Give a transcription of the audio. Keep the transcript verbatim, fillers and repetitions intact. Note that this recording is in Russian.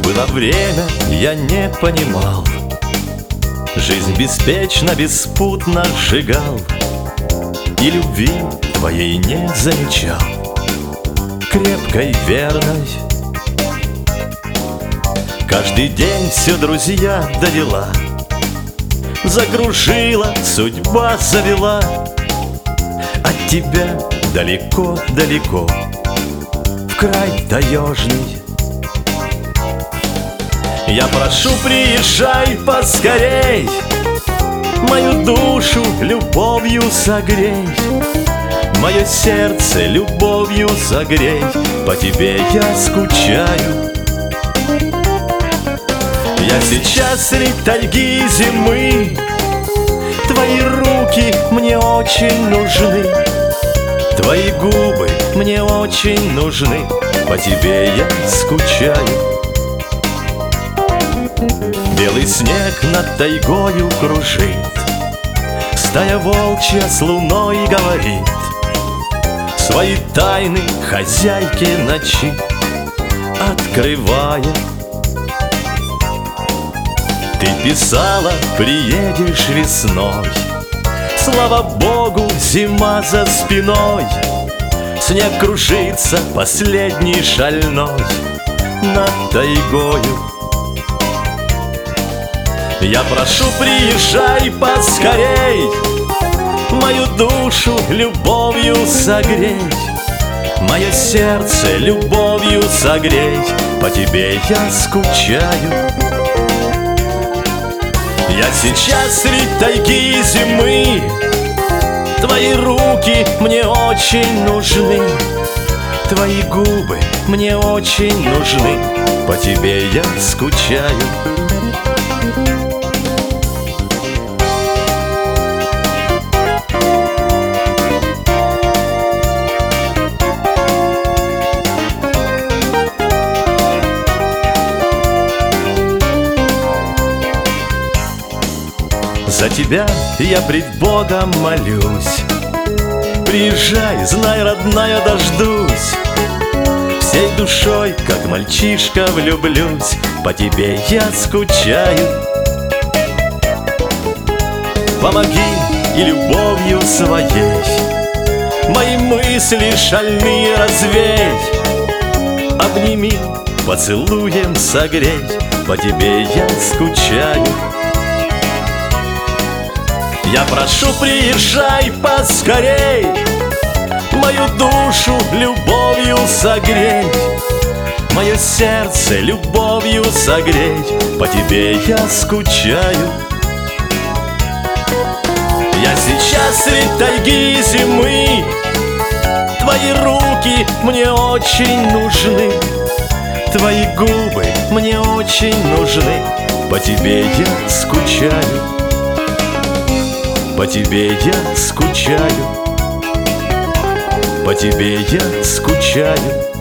Было время, я не понимал, жизнь беспечно, беспутно сжигал, и любви твоей не замечал, крепкой, верной. Каждый день все друзья да дела закружила, судьба завела. От тебя далеко-далеко, в край таежный. Я прошу, приезжай поскорей, мою душу любовью согрей, мое сердце любовью согрей, по тебе я скучаю. Я сейчас средь тайги зимы, твои руки мне очень нужны, твои губы мне очень нужны, по тебе я скучаю. Белый снег над тайгою кружит, стая волчья с луной говорит свои тайны хозяйке ночи, открывая. Ты писала, приедешь весной, слава богу, зима за спиной, снег кружится последний шальной над тайгою. Я прошу, приезжай поскорей, мою душу любовью согрей, мое сердце любовью согрей, по тебе я скучаю. Я сейчас средь тайги зимы, твои руки мне очень нужны, твои губы мне очень нужны, по тебе я скучаю. За тебя я пред Богом молюсь, приезжай, знай, родная, дождусь, всей душой, как мальчишка, влюблюсь, по тебе я скучаю. Помоги и любовью своей мои мысли шальные развей, обними, поцелуем согрей, по тебе я скучаю. Я прошу, приезжай поскорей, мою душу любовью согрей, мое сердце любовью согрей, по тебе я скучаю. Я сейчас средь тайги зимы, твои руки мне очень нужны, твои губы мне очень нужны, по тебе я скучаю. По тебе я скучаю, по тебе я скучаю.